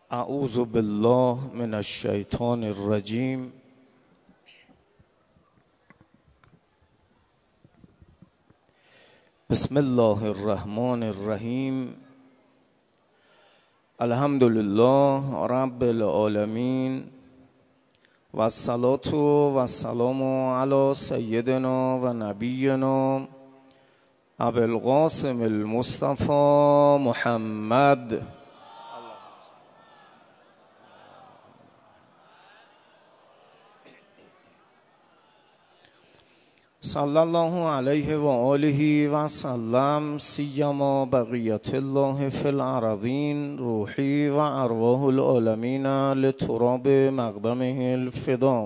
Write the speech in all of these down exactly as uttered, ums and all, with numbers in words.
اعوذ بالله من الشیطان الرجیم. بسم الله الرحمن الرحیم. الحمد لله رب العالمین و الصلاة و السلام علی سیدنا و نبینا ابی القاسم المصطفى محمد صلی الله علیه و آله و سلم. سیما بقیت الله فی الارضین روحی و ارواح العالمین لتراب مقدمه الفدا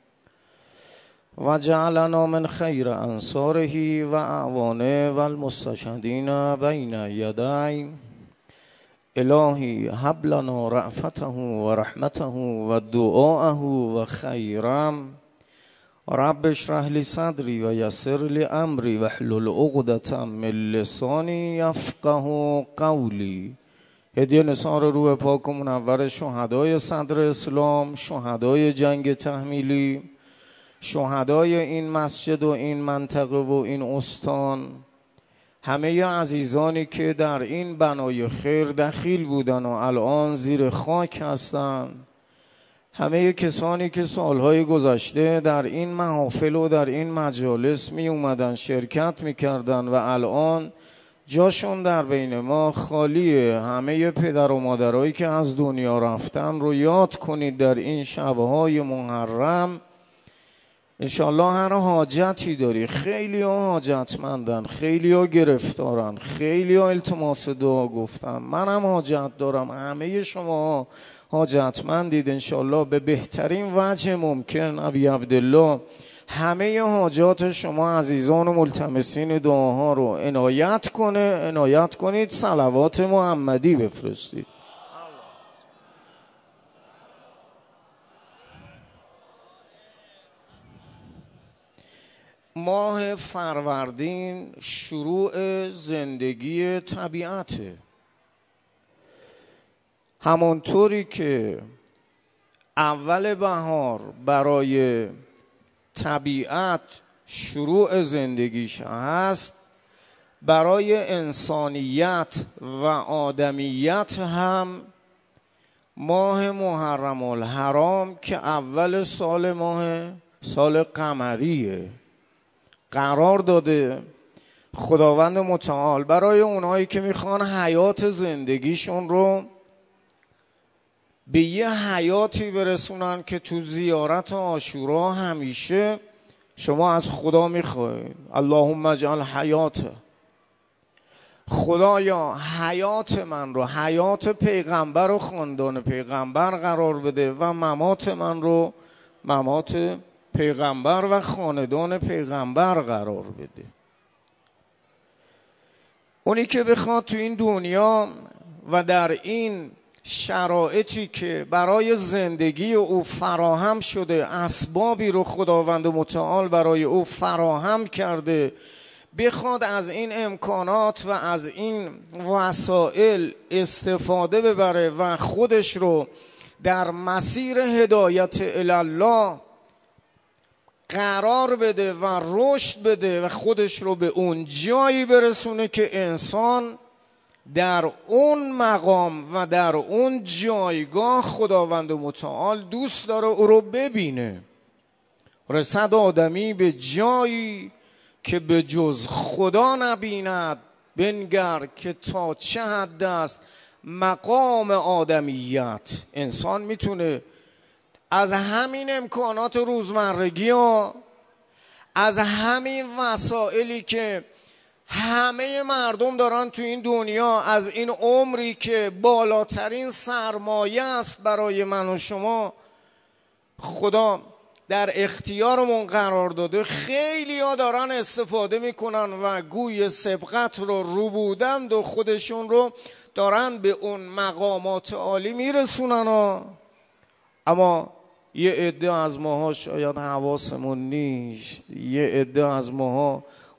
و جعلنا من خیر انصاره و اعوانه و المستشهدین بین یدی. الهی هب لنا رأفته و رحمته و دعاءه و خیرم. رب اشرح لی صدری و یسر لی امری واحلل عقدة من لسانی یفقه قولی. هدیه نثار روح پاک و منور شهدای صدر اسلام، شهدای جنگ تحمیلی، شهدای این مسجد و این منطقه و این استان، همه عزیزانی که در این بنای خیر دخیل بودن و الان زیر خاک هستند، همه کسانی که سالهای گذشته در این محافل و در این مجالس می اومدن شرکت می کردن و الان جاشون در بین ما خالیه. همه پدر و مادرایی که از دنیا رفتن رو یاد کنید در این شبهای محرم. انشالله هر حاجتی داری، خیلی ها حاجتمندن، خیلی ها گرفتارن، خیلی ها التماس دعا گفتن، منم حاجت دارم، همه شما حاجتمندید. انشالله به بهترین وجه ممکن ابی عبدالله همه حاجات شما عزیزان و ملتمسین دعاها رو عنایت کنه. عنایت کنید، صلوات محمدی بفرستید. ماه فروردین شروع زندگی طبیعته. همانطوری که اول بهار برای طبیعت شروع زندگیش هست، برای انسانیت و آدمیت هم ماه محرم الحرام که اول سال ماه سال قمریه قرار داده خداوند متعال برای اونایی که میخوان حیات زندگیشون رو به یه حیاتی برسونن که تو زیارت عاشورا همیشه شما از خدا میخواید اللهم اجعل حیات، خدایا حیات من رو، حیات پیغمبر و خاندان پیغمبر قرار بده و ممات من رو ممات پیغمبر و خاندان پیغمبر قرار بده. اونی که بخواد تو این دنیا و در این شرایطی که برای زندگی او فراهم شده، اسبابی رو خداوند متعال برای او فراهم کرده، بخواد از این امکانات و از این وسایل استفاده ببره و خودش رو در مسیر هدایت الله قرار بده و رشد بده و خودش رو به اون جایی برسونه که انسان در اون مقام و در اون جایگاه خداوند متعال دوست داره او رو ببینه. رسد آدمی به جایی که به جز خدا نبیند، بنگر که تا چه حد است مقام آدمیت. انسان میتونه از همین امکانات روزمرگی و از همین وسائلی که همه مردم دارن تو این دنیا، از این عمری که بالاترین سرمایه است برای من و شما خدا در اختیارمون قرار داده، خیلی ها دارن استفاده میکنن و گوی سبقت رو رو بودند و خودشون رو دارن به اون مقامات عالی میرسونن ها. اما یه عده از ماها شاید حواسمون نیست، یه عده از ماها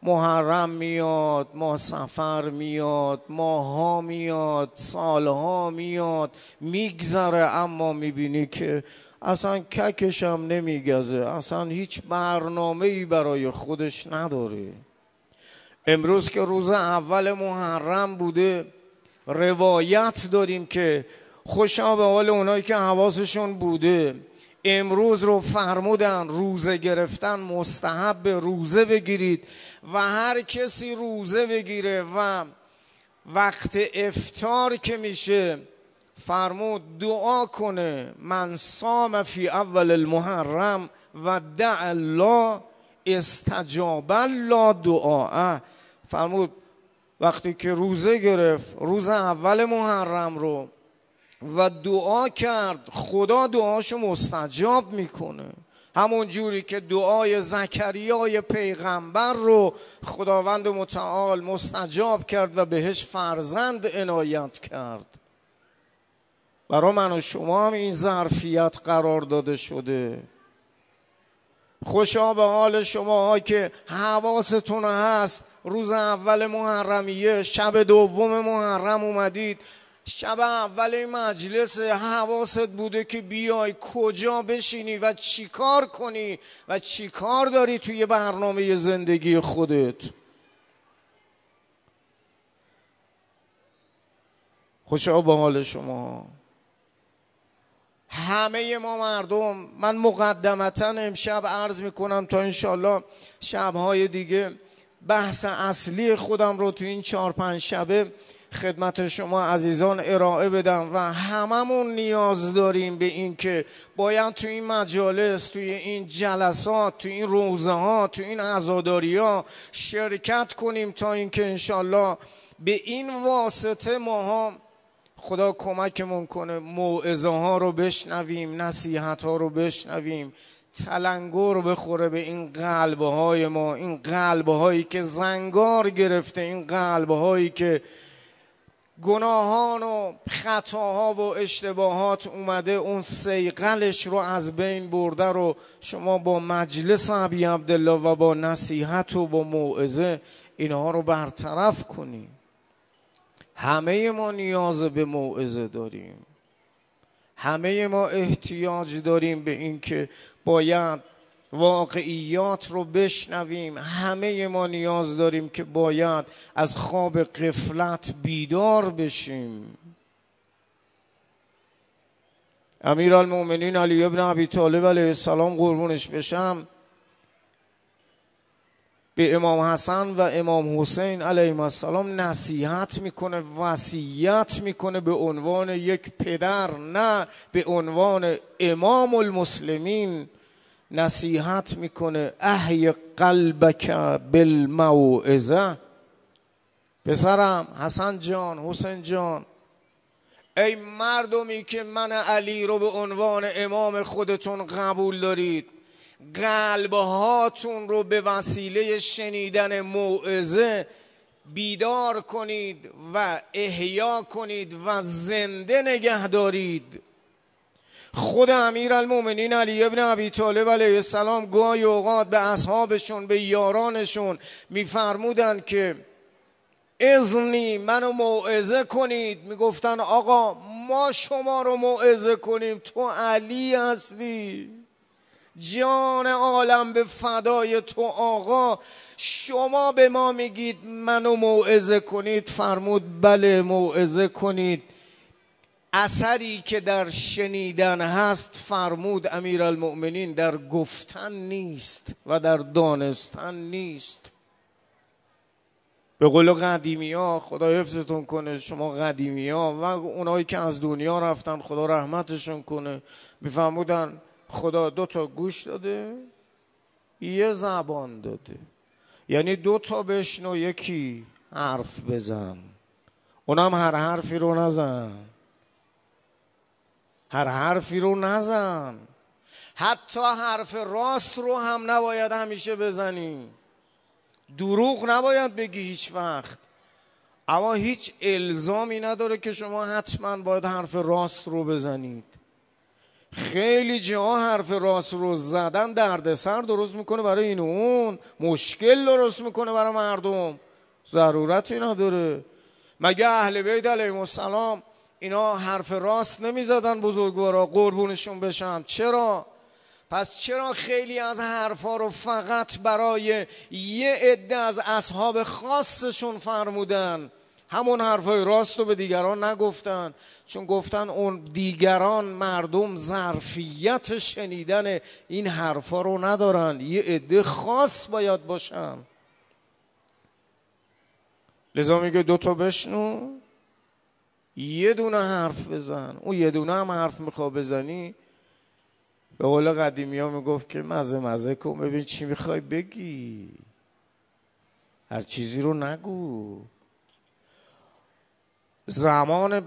محرم میاد، ماه صفر میاد، ماها میاد، سالها میاد میگذره، اما میبینی که اصلا ککشم نمیگذه، اصلا هیچ برنامه‌ای برای خودش نداره. امروز که روز اول محرم بوده، روایت داریم که خوشا به حال اونایی که حواسشون بوده، امروز رو فرمودن روزه گرفتن مستحب، روزه بگیرید و هر کسی روزه بگیره و وقت افطار که میشه فرمود دعا کنه من صام فی اول المحرم و دع الله استجاب الله دعاء. فرمود وقتی که روزه گرفت روز اول محرم رو و دعا کرد، خدا دعاشو مستجاب میکنه. همون جوری که دعای زکریای پیغمبر رو خداوند متعال مستجاب کرد و بهش فرزند عنایت کرد، برای من و شما هم این ظرفیت قرار داده شده. خوشا به حال شما که حواستون هست روز اول محرمیه، شب دوم محرم اومدید، شب اول مجلس حواست بوده که بیای کجا بشینی و چی کار کنی و چی کار داری توی برنامه زندگی خودت. خوشا به حال شما. همه ما مردم، من مقدمتا امشب عرض میکنم تا انشالله شبهای دیگه بحث اصلی خودم رو تو این چهار پنج شبه خدمت شما عزیزان ارائه بدم و هممون نیاز داریم به این که باید تو این مجالس، توی این جلسات، توی این روزه ها، توی این عزاداری ها شرکت کنیم تا اینکه انشالله به این واسطه ماها خدا کمکمون کنه موعظه ها رو بشنویم، نصیحت ها رو بشنویم، تلنگر بخوره به این قلب های ما، این قلب هایی که زنگار گرفته، این قلب هایی که گناهان و خطاها و اشتباهات اومده اون سیقلش رو از بین برده رو شما با مجلس ابی عبدالله و با نصیحت و با موعظه اینها رو برطرف کنیم. همه ما نیاز به موعظه داریم، همه ما احتیاج داریم به این که باید واقعیات رو بشنویم، همه ما نیاز داریم که باید از خواب غفلت بیدار بشیم. امیرالمومنین علی ابن ابی طالب علیه السلام قربونش بشم به امام حسن و امام حسین علیهم السلام نصیحت میکنه، وصیت میکنه به عنوان یک پدر، نه به عنوان امام المسلمین نصیحت میکنه احی قلبک بالموعظه. پسرم حسن جان، حسین جان، ای مردمی که من علی رو به عنوان امام خودتون قبول دارید، قلبهاتون رو به وسیله شنیدن موعظه بیدار کنید و احیا کنید و زنده نگه دارید. خود امیرالمومنین علی ابن ابی طالب علیه السلام گاهی اوقات به اصحابشون، به یارانشون میفرمودن که اذنی منو موعظه کنید. میگفتن آقا ما شما رو موعظه کنیم، تو علی هستی، جان عالم به فدای تو آقا، شما به ما میگید منو موعظه کنید؟ فرمود بله موعظه کنید. اثری که در شنیدن هست، فرمود امیرالمؤمنین، در گفتن نیست و در دانستن نیست. به قول قدیمی ها، خدا حفظتون کنه شما قدیمی ها و اونایی که از دنیا رفتن خدا رحمتشون کنه، میفرمودن خدا دو تا گوش داده یه زبان داده، یعنی دو تا بشنو یکی حرف بزن، اونم هر حرفی رو نزن، هر حرفی رو نزن، حتی حرف راست رو هم نباید همیشه بزنی، دروغ نباید بگی هیچ وقت، اما هیچ الزامی نداره که شما حتما باید حرف راست رو بزنید. خیلی جاها حرف راست رو زدن دردسر درست میکنه برای این و اون، مشکل درست میکنه برای مردم، ضرورتی نداره. مگه اهل بیت علیهم السلام اینا حرف راست نمیزدن بزرگوارا قربونشون بشم؟ چرا؟ پس چرا خیلی از حرفا رو فقط برای یه عده از اصحاب خاصشون فرمودن، همون حرفای راست رو به دیگران نگفتن؟ چون گفتن اون دیگران مردم ظرفیت شنیدن این حرفا رو ندارن، یه عده خاص باید باشن. لذا میگه دوتا بشنو یه دونه حرف بزن. اون یه دونه هم حرف میخواه بزنی، به قول قدیمی ها میگفت که مزه مزه کن ببین چی میخوای بگی، هر چیزی رو نگو. زمان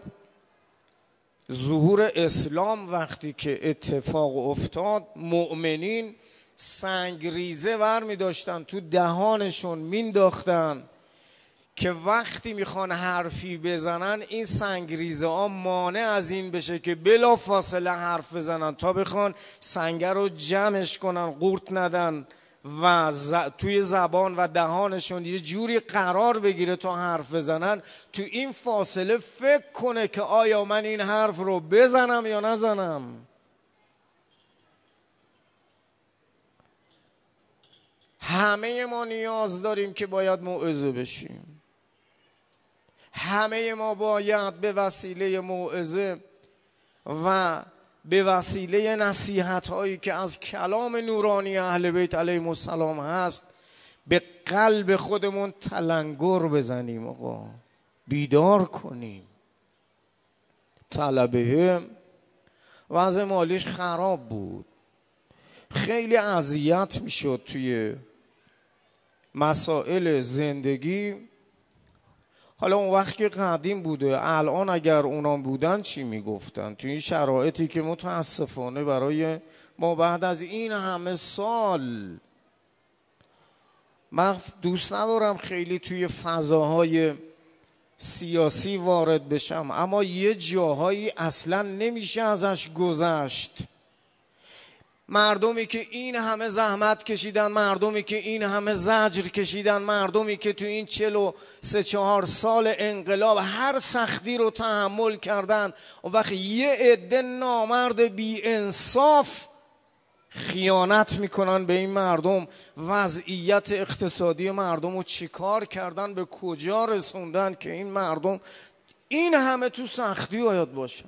ظهور اسلام وقتی که اتفاق افتاد، مؤمنین سنگریزه ور می داشتن تو دهانشون مینداختن که وقتی میخوان حرفی بزنن این سنگریزه ها مانع از این بشه که بلا فاصله حرف بزنن، تا بخوان سنگه رو جمعش کنن، قورت ندن و ز... توی زبان و دهانشون یه جوری قرار بگیره تا حرف بزنن. تو این فاصله فکر کنه که آیا من این حرف رو بزنم یا نزنم. همه ما نیاز داریم که باید موعظه بشیم. همه ما باید به وسیله موعظه و به وسیله نصیحت هایی که از کلام نورانی اهل بیت علیهم السلام هست به قلب خودمون تلنگر بزنیم، آقا بیدار کنیم. طلبه وضع مالیش خراب بود، خیلی اذیت میشد توی مسائل زندگی. حالا اون وقت که قدیم بوده، الان اگر اونا بودن چی میگفتن توی این شرایطی که متاسفانه برای ما بعد از این همه سال، من دوست ندارم خیلی توی فضاهای سیاسی وارد بشم، اما یه جاهایی اصلا نمیشه ازش گذشت. مردمی که این همه زحمت کشیدن، مردمی که این همه زجر کشیدن، مردمی که تو این چل و سه چهار سال انقلاب هر سختی رو تحمل کردن، و وقتی یه عده نامرد بی انصاف خیانت میکنن به این مردم، وضعیت اقتصادی مردم رو چیکار کردن، به کجا رسوندن که این مردم این همه تو سختی باید باشن.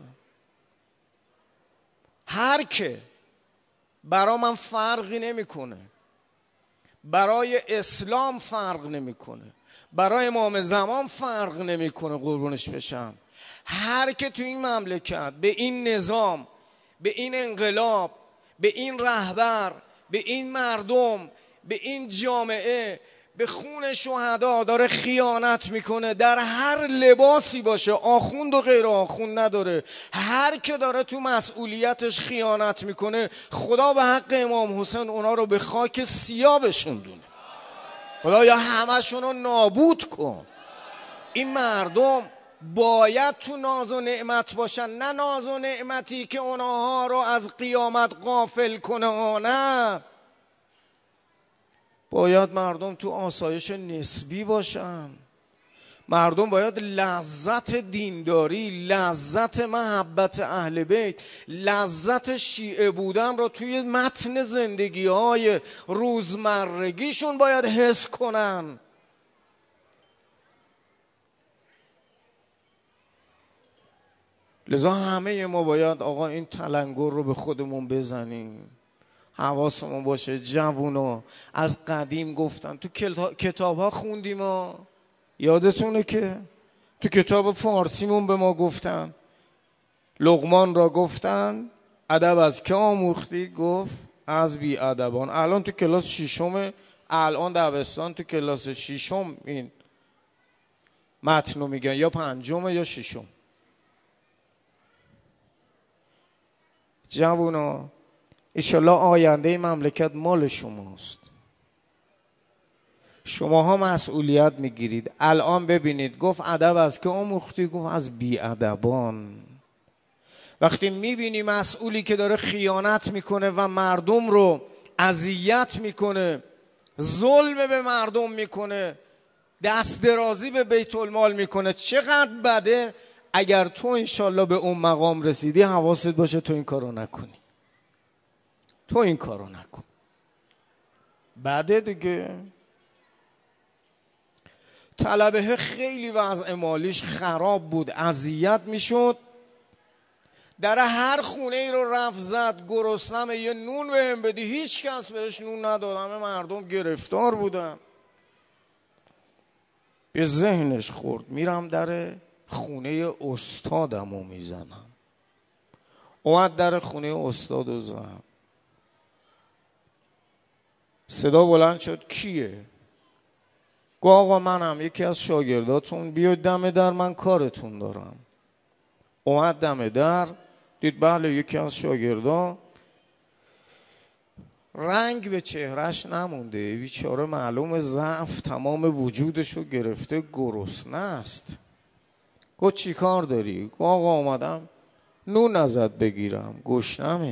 هر که برای من فرقی نمیکنه، برای اسلام فرق نمیکنه، برای امام زمان فرق نمیکنه، قربونش بشم. هر که تو این مملکت به این نظام، به این انقلاب، به این رهبر، به این مردم، به این جامعه، به خون شهدا داره خیانت میکنه، در هر لباسی باشه، آخوند و غیر آخوند نداره، هر که داره تو مسئولیتش خیانت میکنه، خدا به حق امام حسین اونا رو به خاک سیاه بشوندونه. خدایا همشون رو نابود کن. این مردم باید تو ناز و نعمت باشن، نه ناز و نعمتی که اونها رو از قیامت غافل کنه. نه، باید مردم تو آسایش نسبی باشن. مردم باید لذت دینداری، لذت محبت اهل بیت، لذت شیعه بودن رو توی متن زندگی های روزمرگیشون باید حس کنن. لذا همه ما باید آقا این تلنگر رو به خودمون بزنیم، حواسمون باشه. جوونا از قدیم گفتن، تو کتاب ها خوندیم ها، یادتونه که تو کتاب فارسیمون به ما گفتن، لقمان را گفتن ادب از که آموختی؟ گفت از بی ادبان. الان تو کلاس ششم، الان دبستان تو کلاس ششم این متن رو میگن، یا پنجم یا ششم. جوونا انشالله آینده مملکت مال شماست، شماها مسئولیت میگیرید. الان ببینید گفت ادب از که آموختی؟ گفت از بی ادبان. وقتی میبینی مسئولی که داره خیانت میکنه و مردم رو اذیت میکنه، ظلم به مردم میکنه، دست درازی به بیت المال میکنه، چقدر بده. اگر تو انشالله به اون مقام رسیدی حواست باشه تو این کارو نکنی، تو این کارو نکن. بده دیگه. طلبه خیلی وضع مالیش خراب بود، اذیت میشد، در هر خونه ای رو رفت زد، گرسنم یه نون بهم بدی، هیچ کس بهش نون نداد، همه مردم گرفتار بودن. به ذهنش خورد میرم در خونه استادم رو میزنم. اومد در خونه استاد رو زد، صدا بلند شد کیه؟ گفت آقا منم، یکی از شاگرداتون، بیاید دم در، من کارتون دارم. اومد دم در، دید بله یکی از شاگردا، رنگ به چهرش نمونده، بیچاره معلوم ضعف تمام وجودشو گرفته، گرسنه است. گفت چی کار داری؟ گفت آقا اومدم نون ازت بگیرم، گشنمه.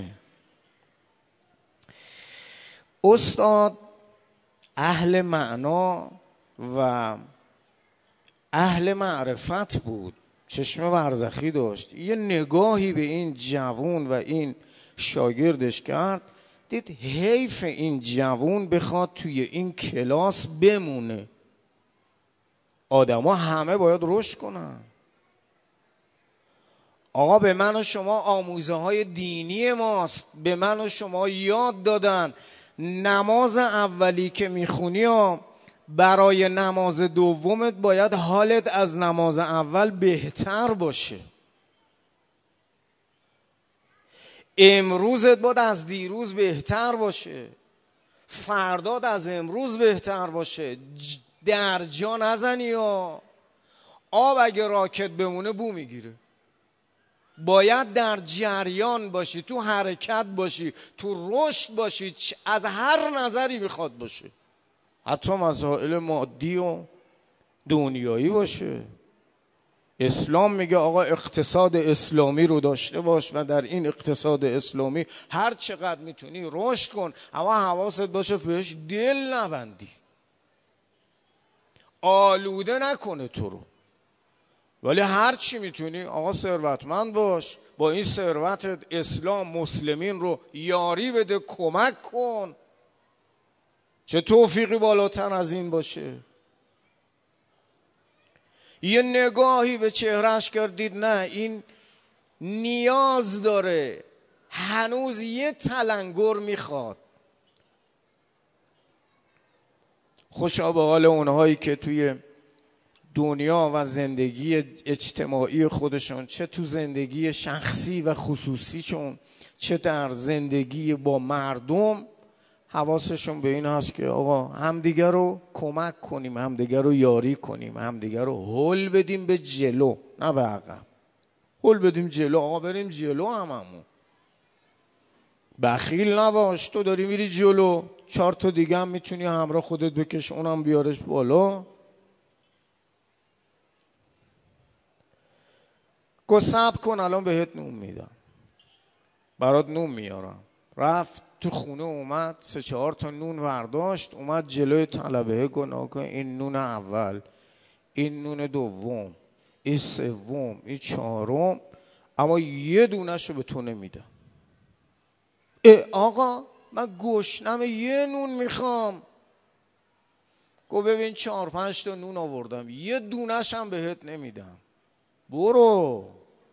استاد اهل معنا و اهل معرفت بود، چشم برزخی داشت. یه نگاهی به این جوون و این شاگردش کرد، دید حیف این جوون بخواد توی این کلاس بمونه. آدما همه باید رشد کنن. آقا به من و شما آموزه های دینی ماست، به من و شما یاد دادن نماز اولی که میخونی برای نماز دومت باید حالت از نماز اول بهتر باشه. امروزت باید از دیروز بهتر باشه، فردات از امروز بهتر باشه. در جا نزنی یا آب اگه راکت بمونه بو میگیره. باید در جریان باشی، تو حرکت باشی، تو رشد باشی، از هر نظری میخواد باشه، حتی مسائل مادی و دنیایی باشه. اسلام میگه آقا اقتصاد اسلامی رو داشته باش و در این اقتصاد اسلامی هر چقدر میتونی رشد کن، اما حواست باشه بهش دل نبندی، آلوده نکنه تو رو. ولی هر چی میتونی آقا ثروتمند باش، با این ثروتت اسلام مسلمین رو یاری بده، کمک کن. چه توفیقی بالاتر از این باشه؟ یه نگاهی به چهرهش کردید، نه این نیاز داره، هنوز یه تلنگر میخواد. خوشا به حال اونهایی که توی دنیا و زندگی اجتماعی خودشون، چه تو زندگی شخصی و خصوصیشون، چه در زندگی با مردم، حواسشون به این هست که آقا همدیگر رو کمک کنیم، همدیگر رو یاری کنیم، همدیگر رو هل بدیم به جلو، نه به عقب. هل بدیم جلو، آقا بریم جلو هممون. بخیل نباش، تو داری میری جلو، چهار تا دیگه هم میتونی همراه خودت بکش، اونم بیارش بالا. گو صبر کن الان بهت نون میدم، برات نون میارم. رفت تو خونه، اومد سه چهار تا نون ورداشت، اومد جلوی طلبه، گناه کن این نون اول، این نون دوم، این سوم، این چهارم، اما یه دونه‌شو به تو نمیدم. ای آقا من گشنم، یه نون میخوام. گو ببین چهار پنج تا نون آوردم، یه دونه‌ش هم بهت نمیدم، برو.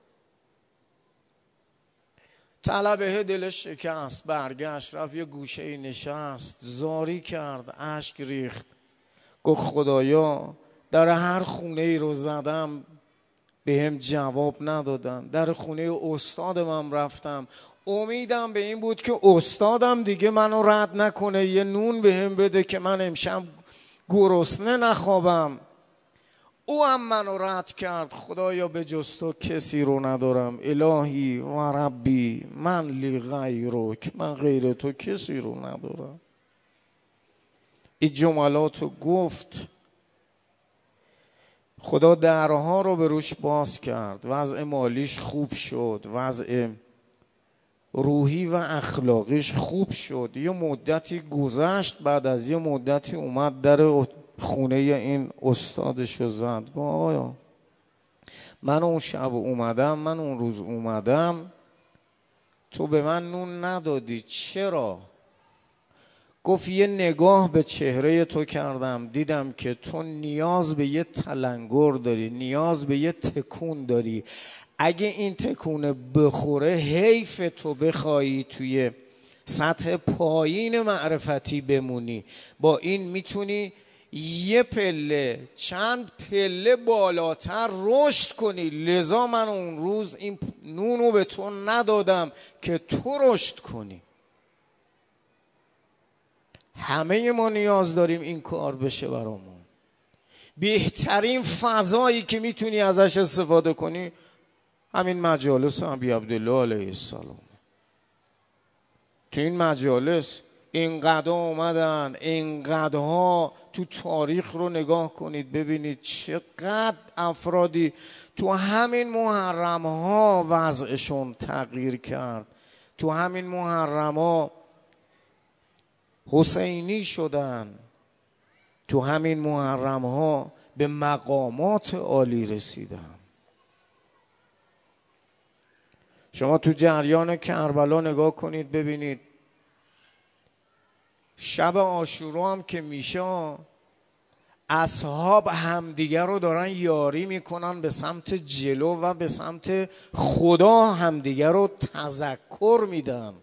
طلبه دلش شکست، برگشت، رفت یه گوشه نشست، زاری کرد، اشک ریخت. گفت خدایا در هر خونه ای رو زدم به هم جواب ندادن، در خونه استادم هم رفتم، امیدم به این بود که استادم دیگه منو رد نکنه، یه نون به هم بده که من امشب گرسنه نخوابم. او هم منو رد کرد. خدایا به جز تو کسی رو ندارم، الهی و ربی من لی غیرک، من غیر تو کسی رو ندارم. این جملاتو گفت. خدا درها رو به روش باز کرد، وضع مالیش خوب شد، وضع روحی و اخلاقیش خوب شد. یه مدتی گذشت، بعد از یه مدتی اومد در خونه این استادش رو زد. گفت آیا من اون شب اومدم، من اون روز اومدم، تو به من نون ندادی، چرا؟ گفت یه نگاه به چهره تو کردم، دیدم که تو نیاز به یه تلنگر داری، نیاز به یه تکون داری. اگه این تکونه بخوره حیف تو بخوایی توی سطح پایین معرفتی بمونی، با این میتونی یه پله چند پله بالاتر رشد کنی. لذا من اون روز این نونو به تو ندادم که تو رشد کنی. همه ما نیاز داریم این کار بشه برامون. بهترین فضایی که میتونی ازش استفاده کنی همین مجالس ابی عبدالله علیه السلام. تو این مجالس اینقدر اومدن، اینقدرها تو تاریخ رو نگاه کنید ببینید چقدر افرادی تو همین محرم ها وضعشون تغییر کرد، تو همین محرم ها حسینی شدن، تو همین محرم ها به مقامات عالی رسیدن. شما تو جریان کربلا نگاه کنید ببینید شب عاشورا هم که میشه اصحاب همدیگر رو دارن یاری میکنن به سمت جلو و به سمت خدا همدیگر رو تذکر میدن.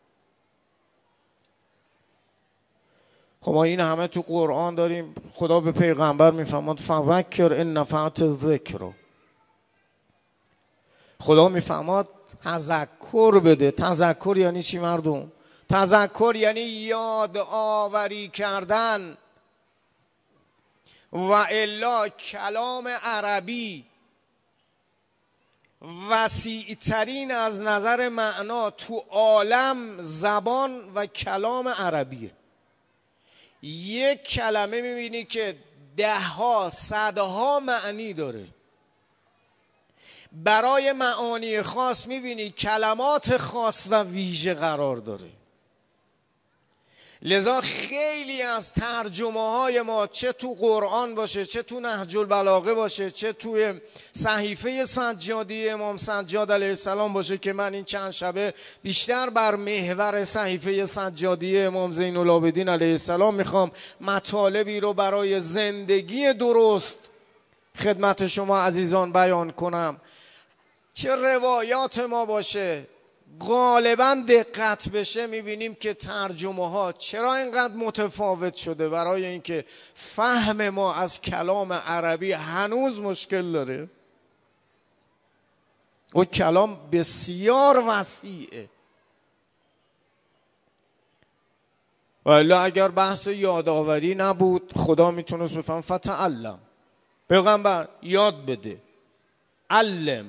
خب ما این همه تو قرآن داریم، خدا به پیغمبر میفرماد فذکر ان نفعت الذکر. خدا میفرماد تذکر بده. تذکر یعنی چی مردم؟ تذکر یعنی یاد آوری کردن. و الا کلام عربی وسیع‌ترین از نظر معنا تو عالم زبان و کلام عربیه. یک کلمه میبینی که ده ها صدها معنی داره. برای معانی خاص میبینی کلمات خاص و ویژه قرار داره. لذا خیلی از ترجمه های ما چه تو قرآن باشه، چه تو نهج البلاغه باشه، چه توی صحیفه سجادی امام سجاد علیه السلام باشه که من این چند شبه بیشتر بر محور صحیفه سجادی امام زین العابدین علیه السلام میخوام مطالبی رو برای زندگی درست خدمت شما عزیزان بیان کنم. چه روایات ما باشه غالبا دقت بشه میبینیم که ترجمه ها چرا اینقدر متفاوت شده؟ برای اینکه فهم ما از کلام عربی هنوز مشکل داره. و کلام بسیار وسیعه. ولی اگر بحث یادآوری نبود خدا میتونست بفهم فتعلم، پیغمبر یاد بده، علم،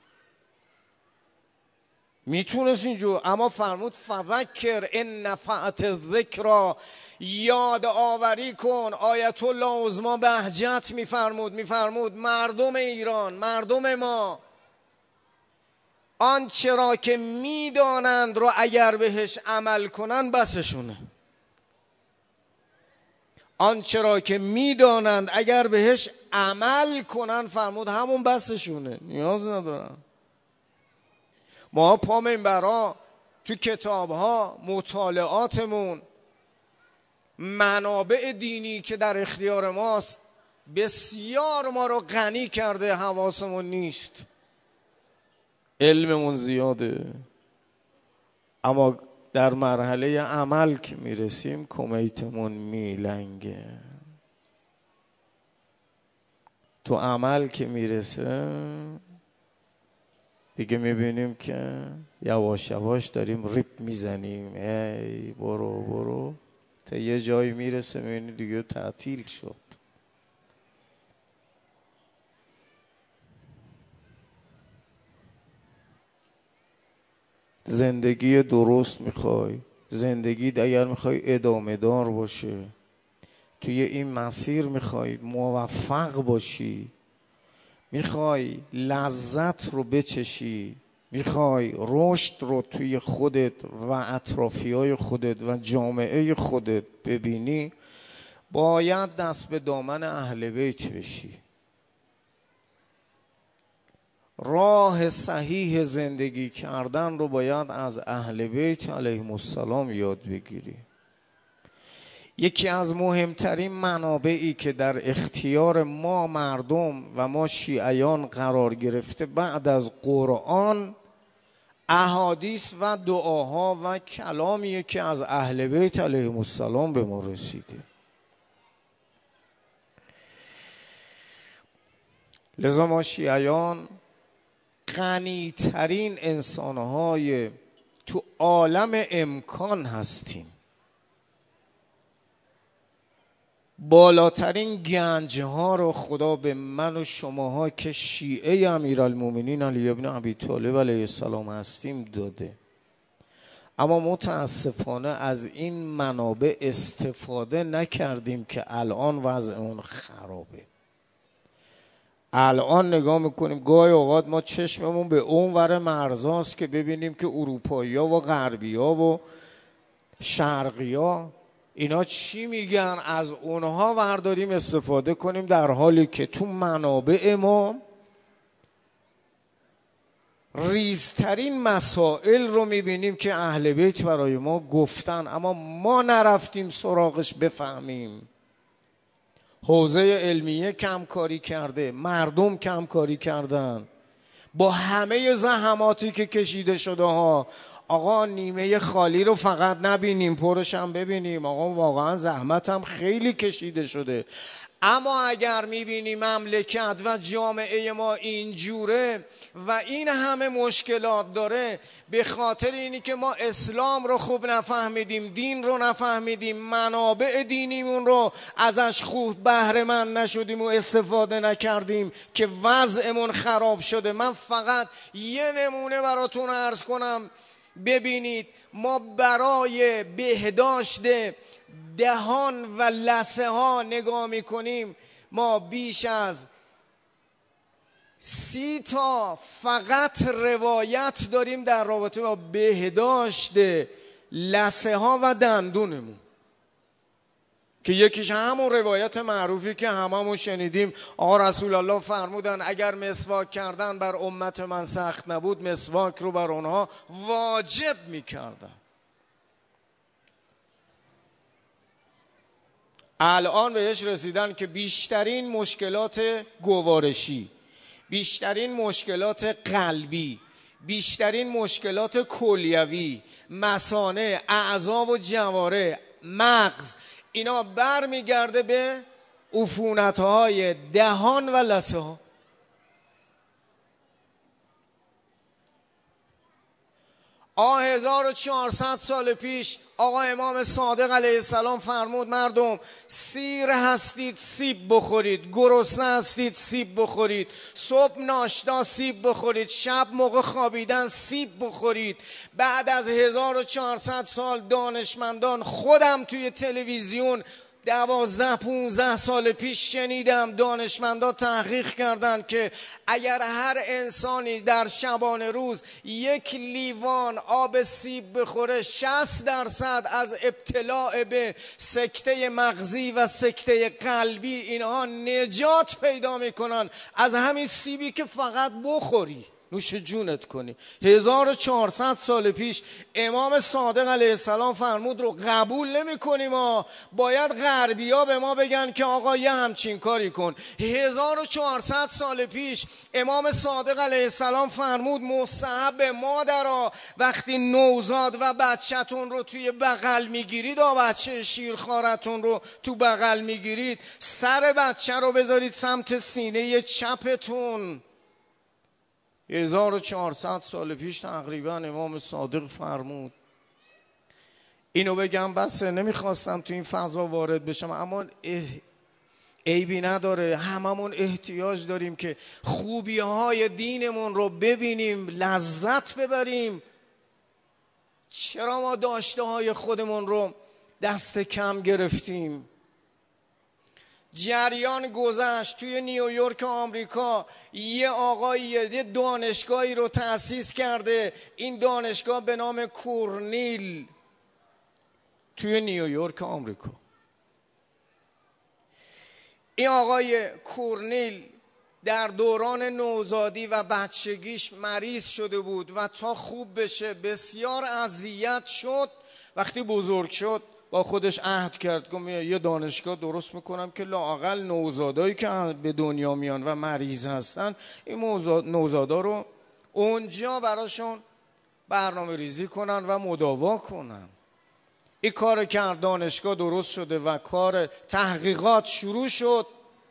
میتونست اینجور. اما فرمود فذکر ان نفعت الذکر، یاد آوری کن. آیت الله عظما بهجت میفرمود میفرمود مردم ایران، مردم ما آنچه را که میدانند رو اگر بهش عمل کنن بسشونه. آنچه را که میدانند اگر بهش عمل کنن فرمود همون بسشونه، نیاز ندارن. ما پا منبرا تو کتابها مطالعاتمون منابع دینی که در اختیار ماست بسیار ما رو غنی کرده، حواسمون نیست، علممون زیاده، اما در مرحله عمل که میرسیم کمیتمون میلنگه. تو عمل که میرسه دیگه میبینیم که یواش یواش داریم ریپ میزنیم، ای برو برو تا یه جایی میرسه میبینی دیگه تعطیل شد. زندگی درست میخوای، زندگی اگر میخوای ادامه دار باشه، توی این مسیر میخوای موفق باشی، میخوای لذت رو بچشی، میخوای رشد رو توی خودت و اطرافیای خودت و جامعه خودت ببینی، باید دست به دامن اهل بیت بشی. راه صحیح زندگی کردن رو باید از اهل بیت علیهم السلام یاد بگیری. یکی از مهمترین منابعی که در اختیار ما مردم و ما شیعیان قرار گرفته بعد از قرآن، احادیث و دعاها و کلامیه که از اهل بیت علیهم السلام به ما رسیده. لذا ما شیعیان غنی‌ترین انسان‌های تو عالم امکان هستیم. بالاترین گنج‌ها رو خدا به من و شماها که شیعه امیرالمومنین علی ابن ابی طالب علیه السلام هستیم داده، اما متاسفانه از این منابع استفاده نکردیم که الان وضع اون خرابه. الان نگاه میکنیم گاهی اوقات ما چشممون به اون ور مرزاست که ببینیم که اروپایی‌ها و غربی‌ها و شرقی‌ها اینا چی میگن، از اونها ورداریم استفاده کنیم، در حالی که تو منابع ما ریزترین مسائل رو میبینیم که اهل بیت برای ما گفتن، اما ما نرفتیم سراغش بفهمیم. حوزه علمیه کم کاری کرده، مردم کم کاری کردن با همه زحماتی که کشیده شده ها. آقا نیمه خالی رو فقط نبینیم، پرش هم ببینیم. آقا واقعا زحمت هم خیلی کشیده شده، اما اگر میبینی مملکت و جامعه ما اینجوره و این همه مشکلات داره، به خاطر اینی که ما اسلام رو خوب نفهمیدیم، دین رو نفهمیدیم، منابع دینیمون رو ازش خوب بهره مند نشدیم و استفاده نکردیم که وضعمون خراب شده. من فقط یه نمونه براتون عرض کنم ببینید. ما برای بهداشت دهان و لثه ها نگاه میکنیم، ما بیش از سی تا فقط روایت داریم در رابطه با بهداشت لثه ها و دندونمون، که یکیش همون روایت معروفی که هممون شنیدیم. آقا رسول الله فرمودن اگر مسواک کردن بر امت من سخت نبود، مسواک رو بر اونها واجب میکردن. الان بهش رسیدن که بیشترین مشکلات گوارشی، بیشترین مشکلات قلبی، بیشترین مشکلات کلیوی، مثانه، اعضا و جواره، مغز، اینا بر میگرده به عفونت‌های دهان و لثه ها. آه هزار و چهارصد سال پیش آقا امام صادق علیه السلام فرمود مردم سیر هستید سیب بخورید، گرسنه هستید سیب بخورید، صبح ناشتا سیب بخورید، شب موقع خوابیدن سیب بخورید. بعد از هزار و چهارصد سال دانشمندان، خودم توی تلویزیون دوازده پونزده سال پیش شنیدم دانشمندان تحقیق کردند که اگر هر انسانی در شبانه روز یک لیوان آب سیب بخوره، شصت درصد از ابتلاع به سکته مغزی و سکته قلبی اینها نجات پیدا میکنن از همین سیبی که فقط بخوری، نوش جونت کنی. هزار و چهارصد سال پیش امام صادق علیه السلام فرمود رو قبول نمی کنیم ما، باید غربی ها به ما بگن که آقا یه همچین کاری کن. هزار و چهارصد سال پیش امام صادق علیه السلام فرمود مستحب مادرها وقتی نوزاد و بچه‌تون رو توی بغل میگیرید، آ بچه شیرخوارتون رو تو بغل میگیرید، سر بچه رو بذارید سمت سینه چپتون. هزار و چهارصد سال پیش تقریبا امام صادق فرمود. اینو بگم بسه، نمیخواستم تو این فضا وارد بشم، اما عیبی نداره، هممون احتیاج داریم که خوبی های دینمون رو ببینیم، لذت ببریم. چرا ما داشته های خودمون رو دست کم گرفتیم؟ جریان گذشت توی نیویورک آمریکا یه آقایی یه دانشگاهی رو تأسیس کرده، این دانشگاه به نام کورنیل توی نیویورک آمریکا. این آقای کورنیل در دوران نوزادی و بچگیش مریض شده بود و تا خوب بشه بسیار اذیت شد. وقتی بزرگ شد با خودش عهد کرد که یه دانشگاه درست میکنم که لااقل نوزادایی که به دنیا میان و مریض هستن این نوزادا رو اونجا براشون برنامه ریزی کنن و مداوا کنن. این کار کرد، دانشگاه درست شده و کار تحقیقات شروع شد.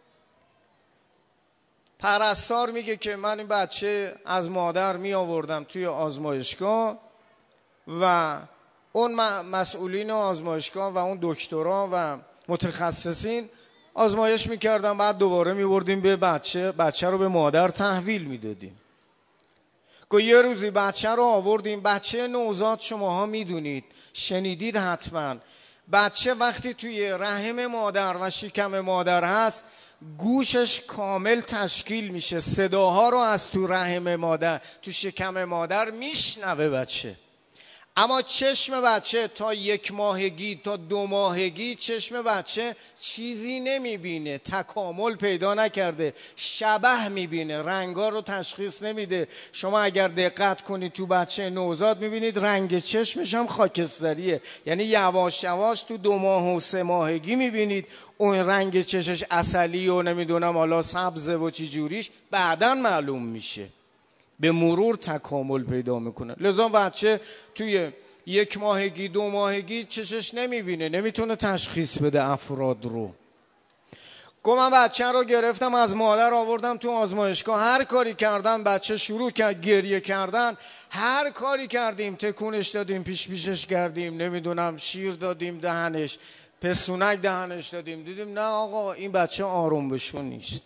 پرستار میگه که من این بچه از مادر می آوردم توی آزمایشگاه و اون مسئولین آزمایشگاه و اون دکترا و متخصصین آزمایش میکردن، بعد دوباره میبردیم به بچه بچه رو به مادر تحویل میدادیم. که یه روزی بچه رو آوردیم، بچه نوزاد شماها میدونید، شنیدید حتما، بچه وقتی توی رحم مادر و شکم مادر هست گوشش کامل تشکیل میشه، صداها رو از تو رحم مادر تو شکم مادر میشنوه بچه. اما چشم بچه تا یک ماهگی تا دو ماهگی چشم بچه چیزی نمیبینه، تکامل پیدا نکرده، شبح میبینه، رنگا رو تشخیص نمیده. شما اگر دقت کنید تو بچه نوزاد میبینید رنگ چشمش هم خاکستریه، یعنی یواش یواش تو دو ماه و سه ماهگی میبینید اون رنگ چشش عسلی و نمیدونم حالا سبزه و چی جوریش بعداً معلوم میشه، به مرور تکامل پیدا میکنه. لذا بچه توی یک ماهگی دو ماهگی چشش نمیبینه، نمیتونه تشخیص بده افراد رو. گفتم من بچه رو گرفتم از مادر آوردم تو آزمایشگاه، هر کاری کردم بچه شروع کرد گریه کردن، هر کاری کردیم، تکونش دادیم، پیش پیشش کردیم، نمیدونم شیر دادیم دهنش، پستونک دهنش دادیم، دیدیم نه آقا این بچه آروم بشو نیست.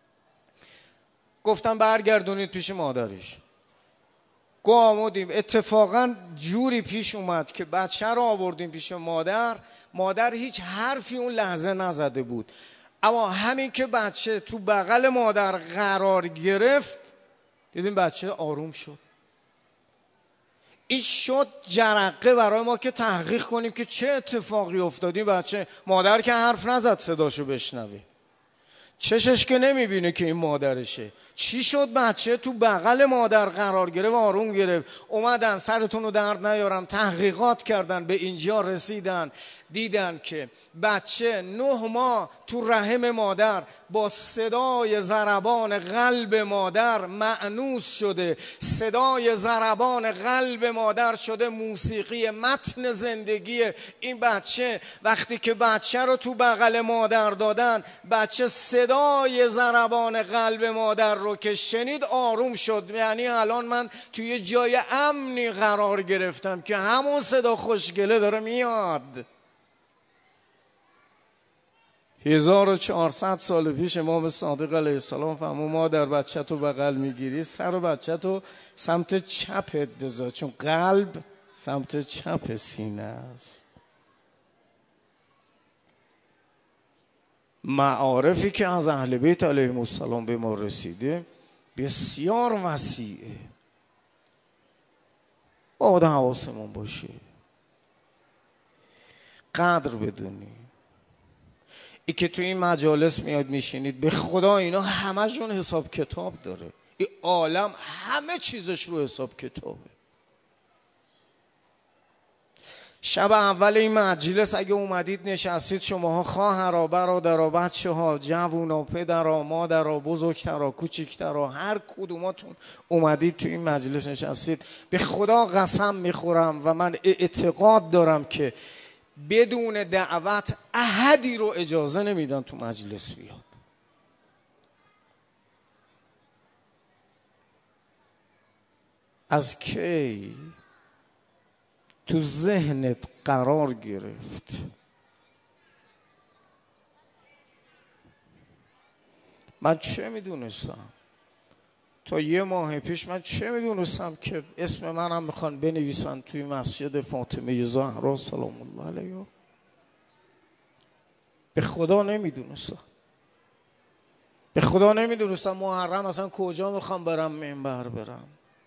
گفتم برگردونید پیش مادرش. گو آمودیم، اتفاقا جوری پیش اومد که بچه رو آوردیم پیش مادر، مادر هیچ حرفی اون لحظه نزده بود، اما همین که بچه تو بغل مادر قرار گرفت دیدیم بچه آروم شد. این شد جرقه برای ما که تحقیق کنیم که چه اتفاقی افتادی. بچه مادر که حرف نزد صداشو بشنوی، چشش که نمیبینه که این مادرشه. چی شد؟ بچه تو بغل مادر قرار گرفت و آروم گرفت. اومدن سرتون رو درد نیارم تحقیقات کردن، به اینجا رسیدن دیدن که بچه نه ماه تو رحم مادر با صدای ضربان قلب مادر مأنوس شده، صدای ضربان قلب مادر شده موسیقی متن زندگی این بچه. وقتی که بچه رو تو بغل مادر دادن، بچه صدای ضربان قلب مادر رو که شنید آروم شد. یعنی الان من توی جای امنی قرار گرفتم که همون صدا خوشگله داره میاد. هزار و چهارصد سال پیش امام صادق علیه السلام فرمود مادر بچه تو بغل میگیری سر و بچه تو سمت چپت بذار، چون قلب سمت چپ سینه است. معارفی که از اهل بیت علیهم السلام به ما رسیده بسیار وسیعه، باید حواسمون باشه، قدر بدونی. ای که تو این مجالس میاد میشینید، به خدا اینا همه جون حساب کتاب داره. این عالم همه چیزش رو حساب کتابه. شب اول این مجلس اگه اومدید نشستید شماها، خواهرها، برادرها، بچه ها، جوونا، پدرها، مادرها، بزرگترها، کوچکترها، هر کدوماتون اومدید تو این مجلس نشستید، به خدا قسم میخورم و من اعتقاد دارم که بدون دعوت احدی رو اجازه نمیدن تو مجلس بیاد. از کی تو ذهنت قرار گرفت من چه میدونستم تا یه ماه پیش، من چه میدونستم که اسم منم میخوان بنویسن توی مسجد فاطمه زهرا سلام الله علیها. به خدا نمیدونستم. به خدا نمیدونستم محرم اصلا کجا میخوام برم منبر برم.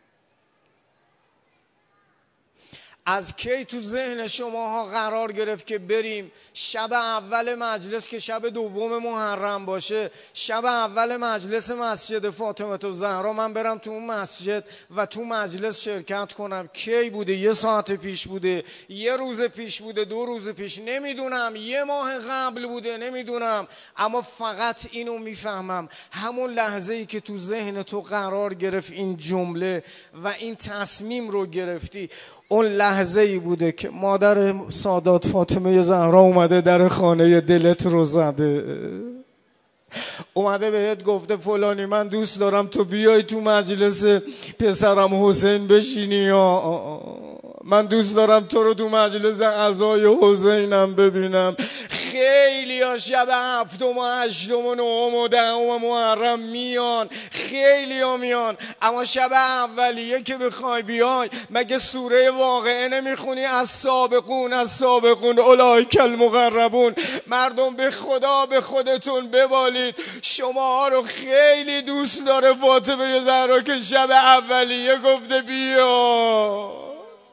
از کی تو ذهن شماها قرار گرفت که بریم شب اول مجلس که شب دوم محرم باشه، شب اول مجلس مسجد فاطمه الزهرا من برم تو اون مسجد و تو مجلس شرکت کنم؟ کی بوده؟ یه ساعت پیش بوده، یه روز پیش بوده، دو روز پیش، نمیدونم، یه ماه قبل بوده، نمیدونم. اما فقط اینو میفهمم همون لحظه ای که تو ذهن تو قرار گرفت این جمله و این تصمیم رو گرفتی، اون لحظه ای بوده که مادر سادات فاطمه زهرا اومده در خانه دلت رو زده، اومده بهت گفته فلانی من دوست دارم تو بیای تو مجلس پسرم حسین بشینی، یا من دوست دارم تو رو تو مجلس عزای حسینم ببینم. خیلی ها شب هفتم و هشتم و نهم و دهم محرم میان، خیلی ها میان، اما شب اولیه که بخوای بیای مگه سوره واقعه نمیخونی؟ از سابقون از سابقون اولئک المقربون. مردم به خدا به خودتون ببالید، شما رو خیلی دوست داره فاطمه زهرا که شب اولیه گفته بیا.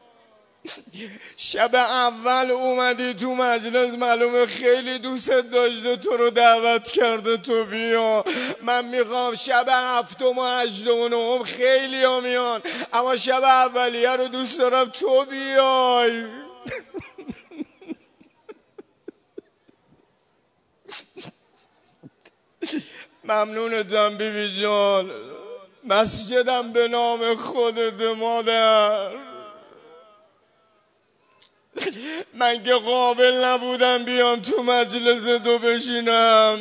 شب اول اومدی تو مجلس، معلومه خیلی دوست داشته تو رو دعوت کرده تو بیا. من میخوام شب هفتم و هشتم و نهم خیلی ها میان، اما شب اولیه رو دوست دارم تو بیای. ممنونتم بیبی جان، مسجدم به نام خودت مادر. من که قابل نبودم بیام تو مجلس تو بشینم.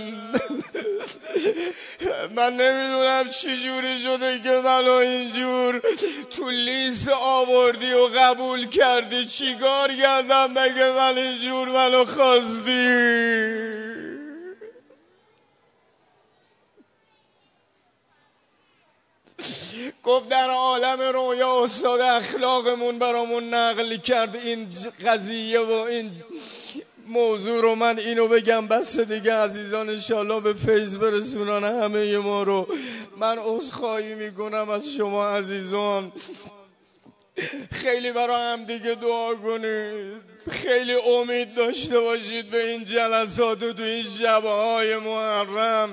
من نمیدونم چی جوری شده که منو اینجور تو لیست آوردی و قبول کردی. چیکار کردم مگه من اینجور منو خواستی؟ گفت در عالم رویا استاد اخلاقمون برامون نقل کرد این قضیه و این موضوع رو. من اینو بگم بس دیگه عزیزان، انشالله به فیض برسونن همه ما رو. من عذرخواهی میکنم از شما عزیزان، خیلی برای هم دیگه دعا کنید، خیلی امید داشته باشید به این جلسات و تو این شبهای محرم.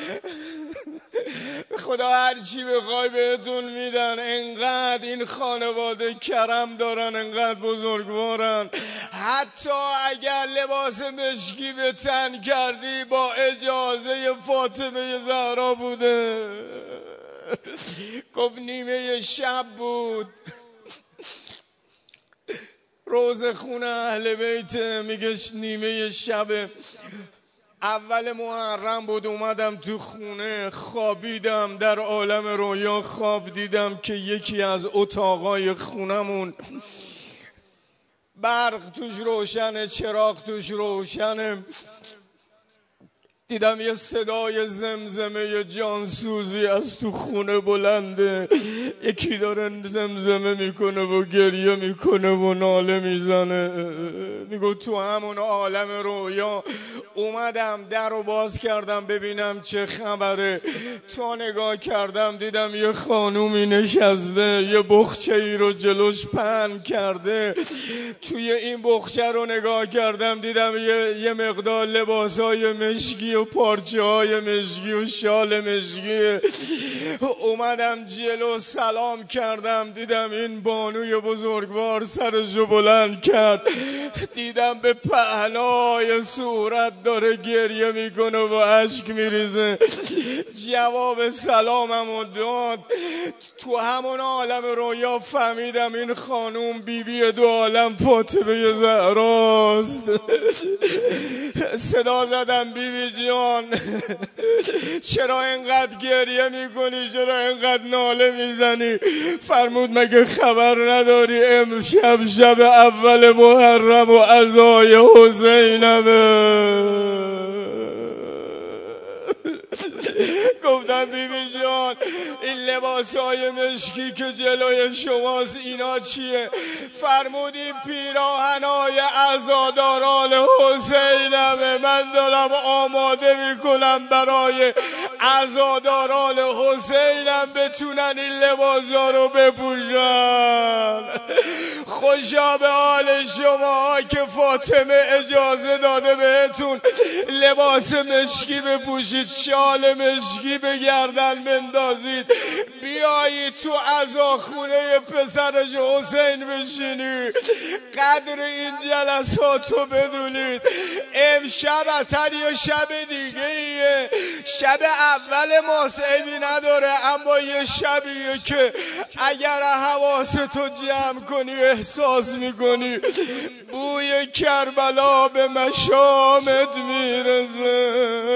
خدا هرچی بخوای بهتون میدن. انقدر این خانواده کرم دارن، انقدر بزرگوارن. حتی اگر لباس مشکی به تن کردی با اجازه فاطمه زهرا بوده. گفت نیمه شب بود، روز خونه اهل بیت، میگه نیمه شب اول محرم بود. اومدم تو خونه خوابیدم، در عالم رویا خواب دیدم که یکی از اتاقای خونمون برق توش روشنه، چراغ توش روشنه. دیدم یه صدای زمزمه یه جانسوزی از تو خونه بلنده، یکی داره زمزمه میکنه و گریه میکنه و ناله میزنه. میگو تو همون عالم رویا اومدم در رو باز کردم ببینم چه خبره. تا نگاه کردم دیدم یه خانومی نشسته، یه بخچه ای رو جلوش پهن کرده. توی این بخچه رو نگاه کردم دیدم یه, یه مقدار لباسای مشکی و پارچه های مشکی و شال مشکی. اومدم جلو سلام کردم، دیدم این بانوی بزرگوار سرشو بلند کرد، دیدم به پهنای صورت داره گریه میکنه و اشک میریزه. جواب سلاممو داد. تو همون عالم رویا فهمیدم این خانوم بیبی دو عالم فاطمه زهراست. صدا زدم بیبی جان چرا اینقدر گریه میکنی، چرا اینقدر ناله میزنی؟ فرمود مگه خبر نداری امشب شب اول محرم و عزای حسینمه؟ گفتم بیبی جان این لباس های مشکی که جلوی شماست اینا چیه؟ فرمودی پیراهن های عزاداران حسینمه. من دارم آماده میکنم برای عزاداران حسینم بتونن این لباسا رو بپوشن. خوشا به حال شما که فاطمه اجازه داده بهتون لباس مشکی بپوشید، شال مشکی به گردن بندازید، بیایید تو عزاخونه پسرش حسین بشینید، قدر این جلسات رو بدونید. امشب اصلا یه شب دیگه ایه، شب اول ماست، عیبی نداره، اما یه شبیه که اگر حواستو جمع کنی احساس میکنی بوی کربلا به مشامت میرسه.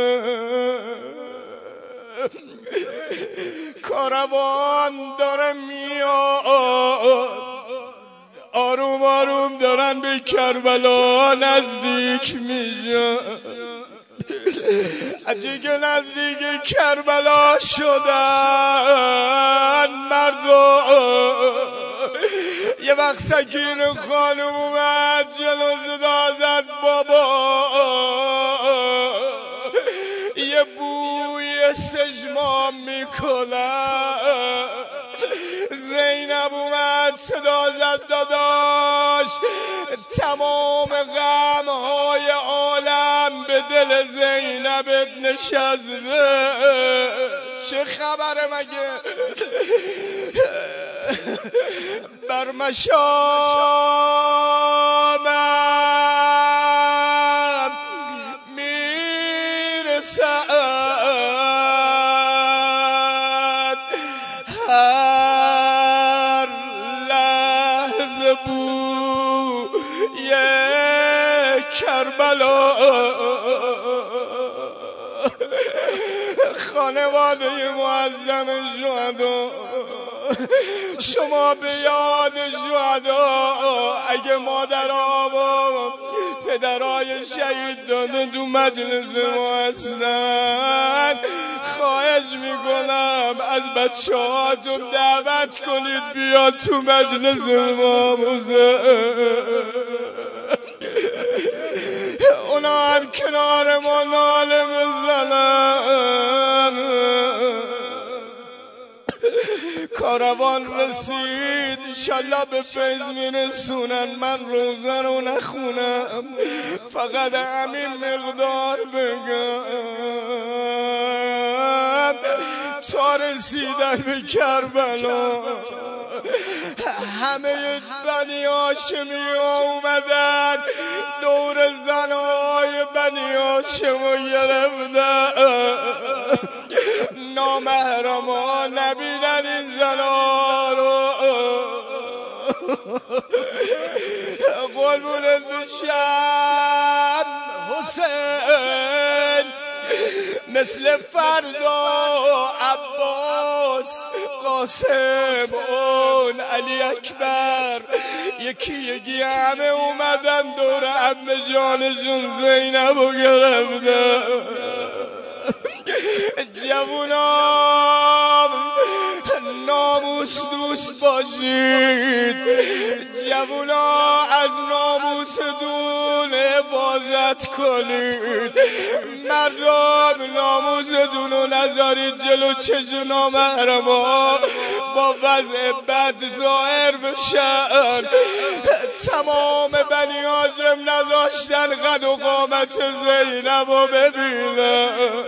کاروان داره میاد، آروم آروم دارن به کربلا نزدیک میشن. اگه نزدیک کربلا شدن مردم، یه وقت سکین خانم اومد جلو صدا زد بابا، یه بوی استجمام میکنن. زینب اومد صدا زد داداش، تمام غمهای عالم به دل زینبت نشسته، چه خبره مگه؟ بر مشامم میرسد هر لحظه بوی کربلا. خانواده معظم شهدا، شما به یاد شهدا، اگه مادرها و پدرای شهیدان تو مجلس ما هستن، خواهش میکنم از بچه هاتون دعوت کنید بیاد تو مجلس ما. اونا هم کنار ما ناله بزنن. کاروان رسید، انشالله به فیض میرسونن. من روزه رو نخونم، فقط همین مقدار بگم. تا رسیدن به کربلا همه بنی هاشمی ها اومدن دور زنهای بنی هاشم رو گرفتن. نامحرم ها نبینن این زنها رو. قربونت بشم حسین، مثل فردا عباس، قاسم، اون علی اکبر، یکی یکی همه اومدن دور عمه جانشون زینب رو گرفتن. جوونام ناموس دوست باشید، جوونا از ناموستون حفاظت کنید. مردم ناموستون رو نذارید جلو چشم نامحرما با وضع بد ظاهر بشن. تمام بنی هاشم نذاشتن قد و قامت زینب رو ببینن،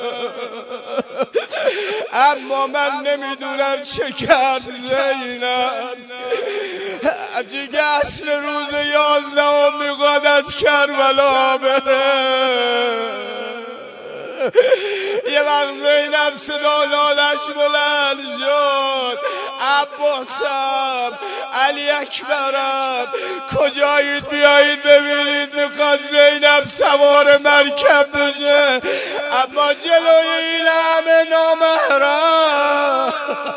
اما من نمیدونم چه کرد زینب. دیگه عصر روز یازدهم میخواد از کربلا بره. یه وقت زینب صدا نالش بلند شد، عباسم، علی اکبرم، کجایید بیایید ببینید میخواد زینب سوار مرکب بشه. اما جلوی این همه نامحرم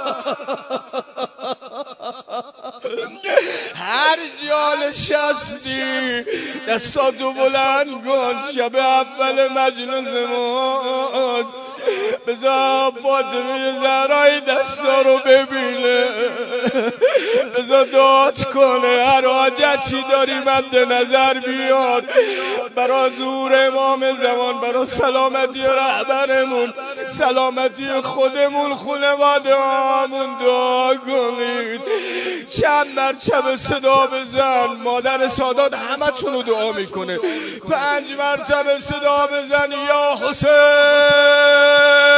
هر جا نشستی دستاتو بلند کن، شب اول مجلس ماست. بذار فاطمه زهرای دستا رو ببینه، بذار دعات کنه، هر حاجتی داری مد نظر بیار برا ظهور امام زمان، برا سلامتی رهبرمون، سلامتی خودمون، خانواده هامون دعا کنید. چند مرتبه صدا بزن، مادر سادات همه تون رو دعا میکنه. پنج مرتبه صدا بزن یا حسین.